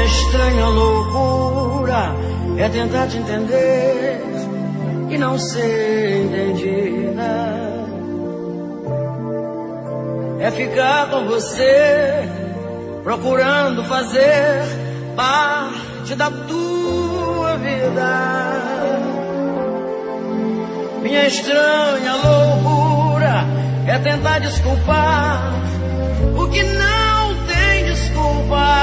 estranha loucura é tentar te entender e não ser entendida. É ficar com você, procurando fazer parte da tua vida. Minha estranha loucura é tentar desculpar o que não tem desculpa.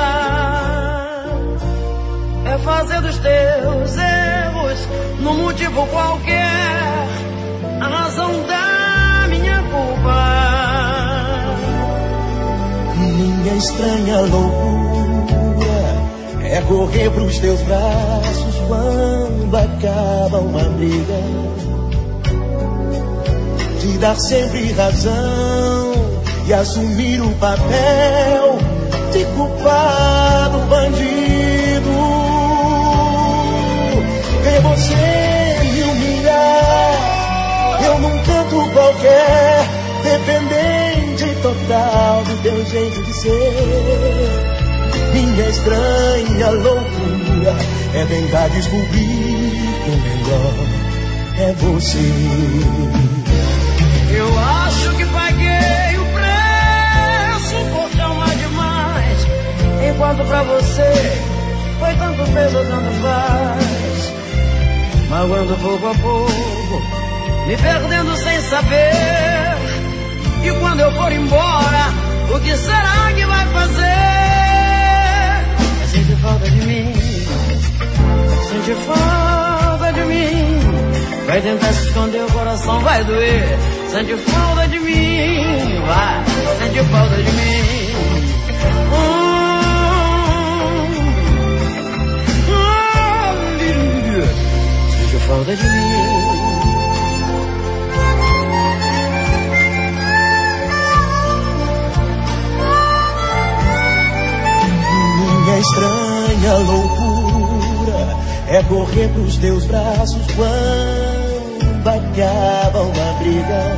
É fazer dos teus erros num motivo qualquer a razão da minha culpa. Minha estranha loucura é correr pros teus braços quando acaba uma briga, te dar sempre razão e assumir o papel de culpado bandido. Ver você me humilhar, eu num canto qualquer, dependente total do teu jeito de ser. Minha estranha loucura é tentar descobrir que o melhor é você. Eu acho que paguei o preço por te amar demais, enquanto pra você foi tanto peso ou tanto faz. Magoando pouco a pouco, me perdendo sem saber. E quando eu for embora, o que será que vai fazer? Sente falta de mim, sente falta de mim. Vai tentar se esconder, o coração vai doer. Sente falta de mim, vai, sente falta de mim. Sente falta de mim. Minha estranha loucura é correr pros teus braços quando acaba uma briga,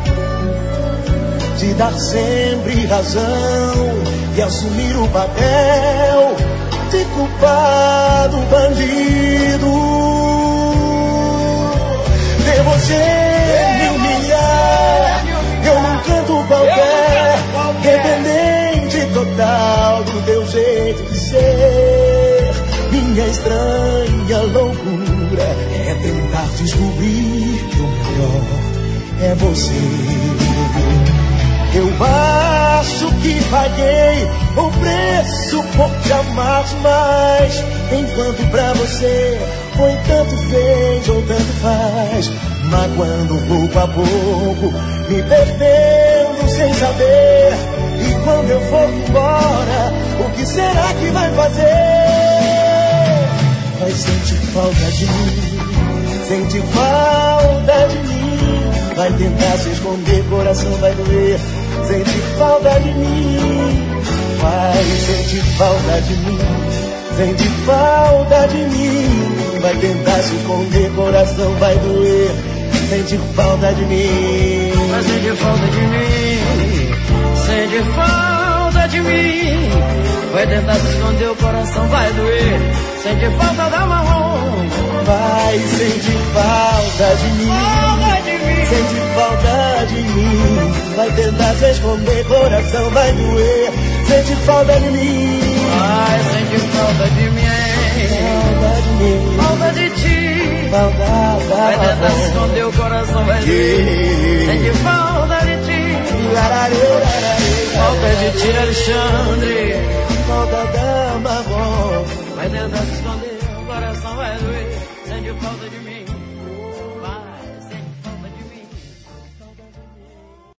te dar sempre razão e assumir o papel de culpado bandido. Ver você me humilhar, eu num canto qualquer, dependente total do teu jeito de ser. Minha estranha loucura é tentar descobrir que o melhor é você. Eu acho que paguei o preço por te amar demais, enquanto pra você foi tanto fez ou tanto faz. Magoando pouco a pouco, me perdendo sem saber. E quando eu for embora, o que será que vai fazer? Vai sentir falta de mim, sente falta de mim. Vai tentar se esconder, coração vai doer. Sente falta de mim, vai sentir falta de mim. Sente falta de mim. Vai tentar se esconder, coração vai doer. Sente falta de mim, vai sentir falta de mim. Sente falta de mim. Vai tentar se esconder, o coração vai doer. Sente falta da marrom. Vai sentir falta de mim, sente falta de mim. Vai tentar se esconder, coração vai doer. Sente falta de mim, vai sentir falta de mim. Falta de ti, vai tentar se esconder, o coração vai doer. Sente falta de ti, falta de ti, Alexandre. Falta da marrom, vai tentar se esconder.